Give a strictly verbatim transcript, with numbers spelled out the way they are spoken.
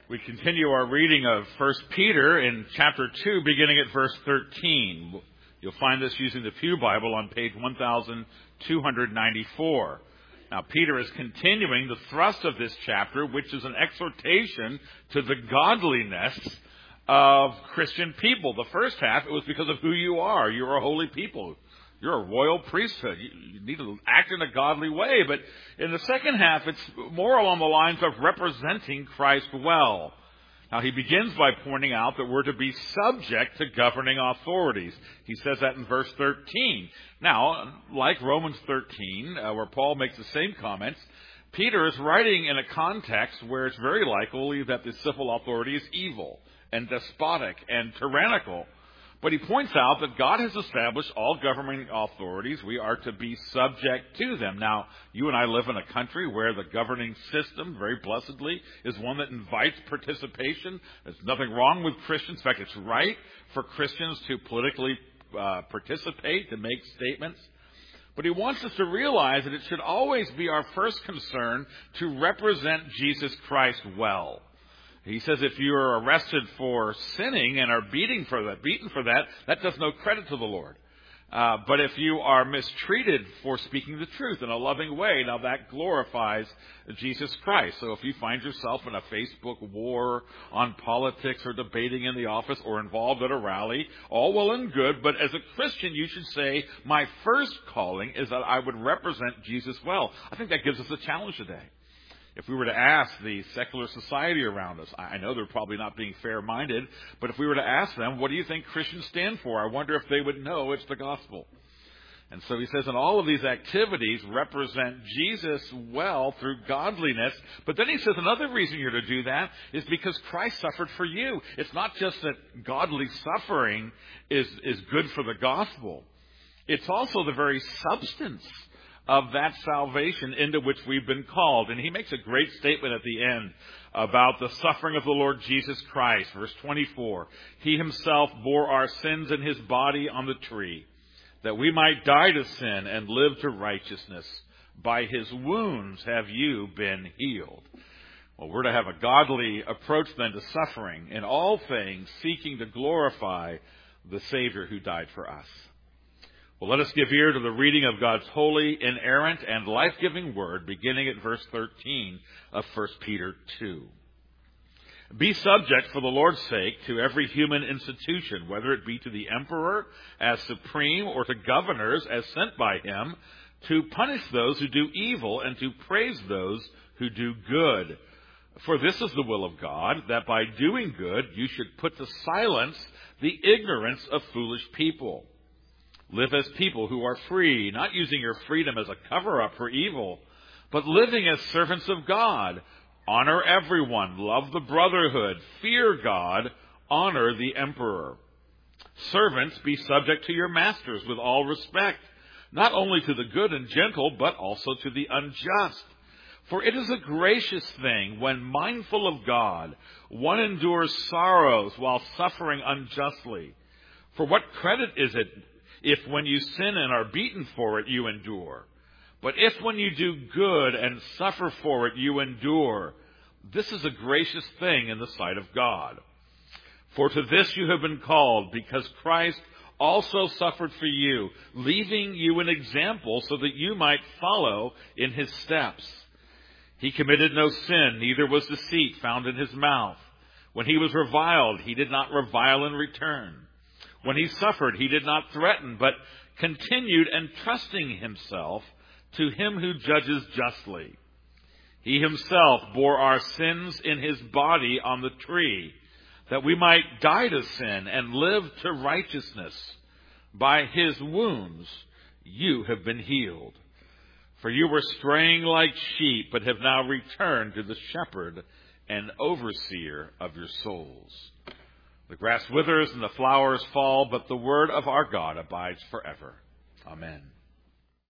We continue our reading of First Peter in chapter two, beginning at verse thirteen. You'll find this using the Pew Bible on page one thousand two hundred ninety-four. Now, Peter is continuing the thrust of this chapter, which is an exhortation to the godliness of Christian people. The first half, it was because of who you are. You're a holy people. You're a royal priesthood. You need to act in a godly way. But in the second half, it's more along the lines of representing Christ well. Now, he begins by pointing out that we're to be subject to governing authorities. He says that in verse thirteen. Now, like Romans thirteen, uh, where Paul makes the same comments, Peter is writing in a context where it's very likely that the civil authority is evil and despotic and tyrannical. But he points out that God has established all governing authorities. We are to be subject to them. Now, you and I live in a country where the governing system, very blessedly, is one that invites participation. There's nothing wrong with Christians. In fact, it's right for Christians to politically uh, participate, to make statements. But he wants us to realize that it should always be our first concern to represent Jesus Christ well. He says if you are arrested for sinning and are beating for that, beaten for that, that does no credit to the Lord. Uh, but if you are mistreated for speaking the truth in a loving way, now that glorifies Jesus Christ. So if you find yourself in a Facebook war on politics or debating in the office or involved at a rally, all well and good, but as a Christian you should say, my first calling is that I would represent Jesus well. I think that gives us a challenge today. If we were to ask the secular society around us, I know they're probably not being fair-minded, but if we were to ask them, what do you think Christians stand for? I wonder if they would know it's the gospel. And so he says, in all of these activities, represent Jesus well through godliness. But then he says another reason you're to do that is because Christ suffered for you. It's not just that godly suffering is, is good for the gospel. It's also the very substance of that salvation into which we've been called. And he makes a great statement at the end about the suffering of the Lord Jesus Christ. Verse twenty-four, he himself bore our sins in his body on the tree, that we might die to sin and live to righteousness. By his wounds have you been healed. Well, we're to have a godly approach then to suffering, in all things seeking to glorify the Savior who died for us. Well, let us give ear to the reading of God's holy, inerrant, and life-giving word, beginning at verse thirteen of First Peter two. Be subject for the Lord's sake to every human institution, whether it be to the emperor as supreme or to governors as sent by him, to punish those who do evil and to praise those who do good. For this is the will of God, that by doing good you should put to silence the ignorance of foolish people. Live as people who are free, not using your freedom as a cover-up for evil, but living as servants of God. Honor everyone, love the brotherhood, fear God, honor the emperor. Servants, be subject to your masters with all respect, not only to the good and gentle, but also to the unjust. For it is a gracious thing when, mindful of God, one endures sorrows while suffering unjustly. For what credit is it if when you sin and are beaten for it, you endure? But if when you do good and suffer for it, you endure, this is a gracious thing in the sight of God. For to this you have been called, because Christ also suffered for you, leaving you an example so that you might follow in his steps. He committed no sin, neither was deceit found in his mouth. When he was reviled, he did not revile in return. When he suffered, he did not threaten, but continued entrusting himself to him who judges justly. He himself bore our sins in his body on the tree, that we might die to sin and live to righteousness. By his wounds you have been healed. For you were straying like sheep, but have now returned to the shepherd and overseer of your souls. The grass withers and the flowers fall, but the word of our God abides forever. Amen.